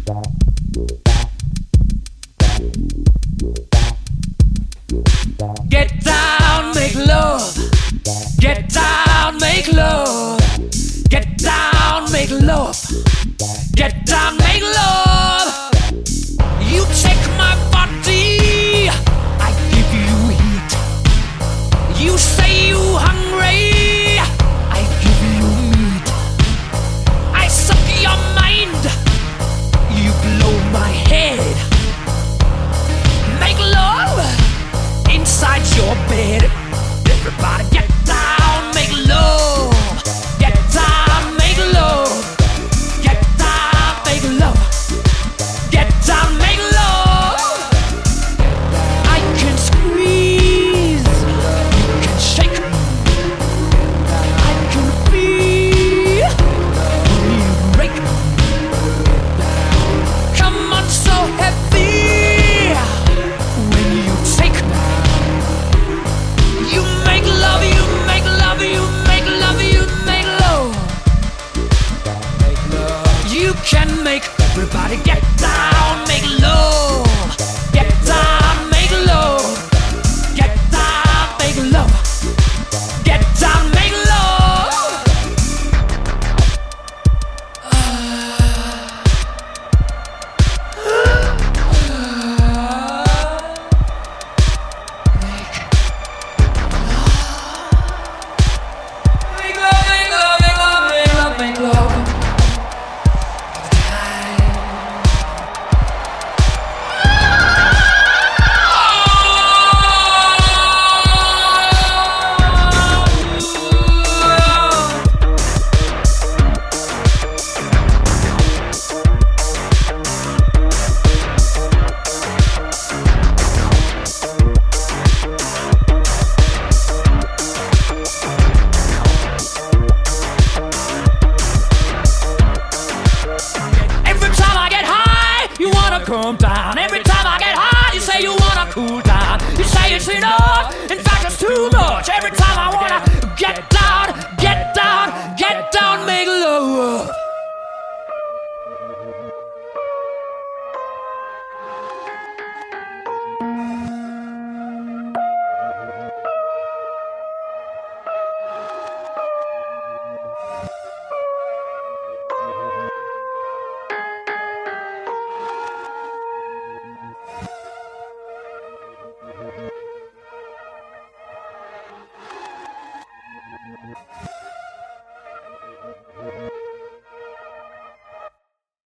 Get down, make love. Get down, make love. Get down, make love. Get down, make love. You take my body, I give you heat. You say you hungry, I give you meat. I suck your mind, you blow my head. Make love inside your bed. Everybody get down, make love. Get down, make love. Get down, make love. Get down, make love. I can squeeze, you can shake. I can feel when you break. Come on, so heavy when you take. You make love, you make love, you make love, you make love. You can make everybody get down, make love.